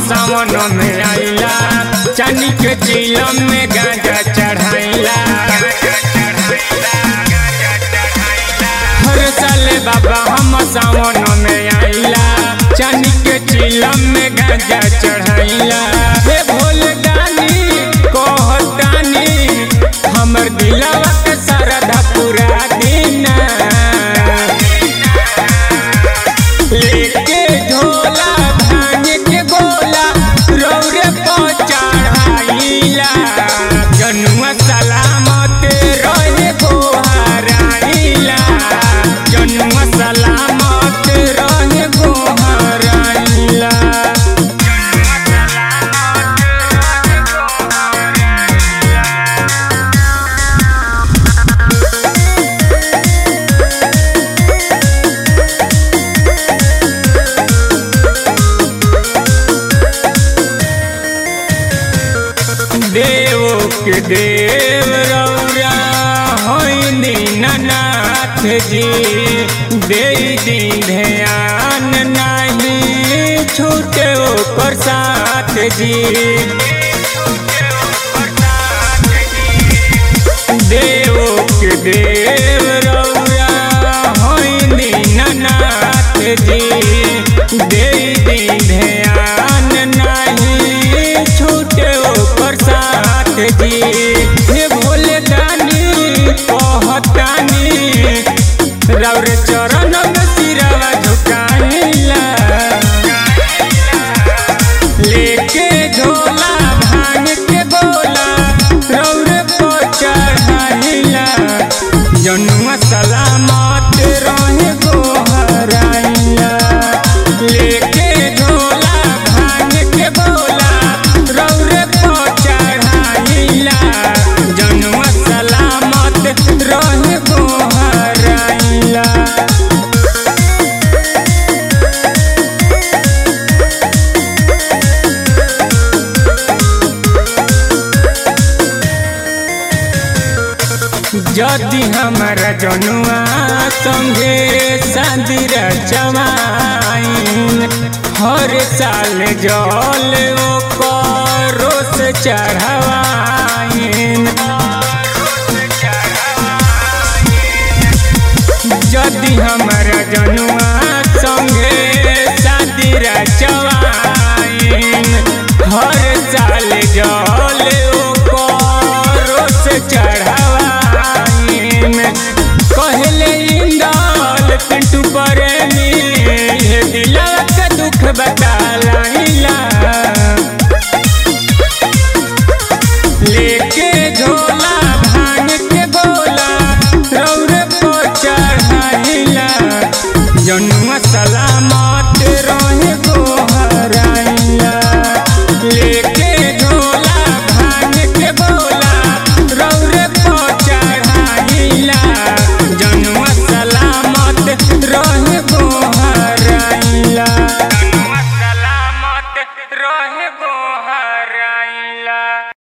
सावन में आइला, चांदी के चिलम में गांजा चढ़ाइला। हर साल बाबा हम सावन में आइला, चांदी के चिलम में गांजा चढ़ाइला। हे भोले दानी कहतानी हमर दिलवा के श्रद्धा पूरा दीना। लेके झोला भांग के गोला रौरे पर चढ़ाइला। जनुआ सलामत रहे गोहराइला, जनुआ सलामत रहे गोहराइला। देव के देव रौरा होई दीननाथ जी, दे दी ध्यान नहीं छूटे ओकर साथ जी। देव के देव रौरा होई दीननाथ जी, दे दी ध्यान नहीं छूटे ओकर साथ जी। हे भोले दानी कहतानी रौरे चरण में सिरवा झुकाइला। लेके झोला भांग के गोला रौरे पर चढ़ाइला। जनुआ सलामत रहे गोहराइला। लेके झोला भांग के गोला रौरे पर चढ़ाइला। जनुआ सलामत रहे गोहराइला। यदि हमारा जनुआ संगे शादी रचवाइन, हर साल जल ओकरो से चढ़वाइन। यदि हमारा जनुआ संगे शादी रचवाइन, हर साल जल ओकरो से चढ़वाइन। कहले इंदल पिंटू प्रेमी हे दिलवा के दुख बताइला। लेके झोला भांग के गोला रौरे पर चढ़ाइला। जनुआ सलामत रहे गोहराइला। लेके झोला भांग के गोला रौरे पर चढ़ाइला। जनुआ सलामत रहे गोहराइला। जनुआ सलामत रहे गोहराइला।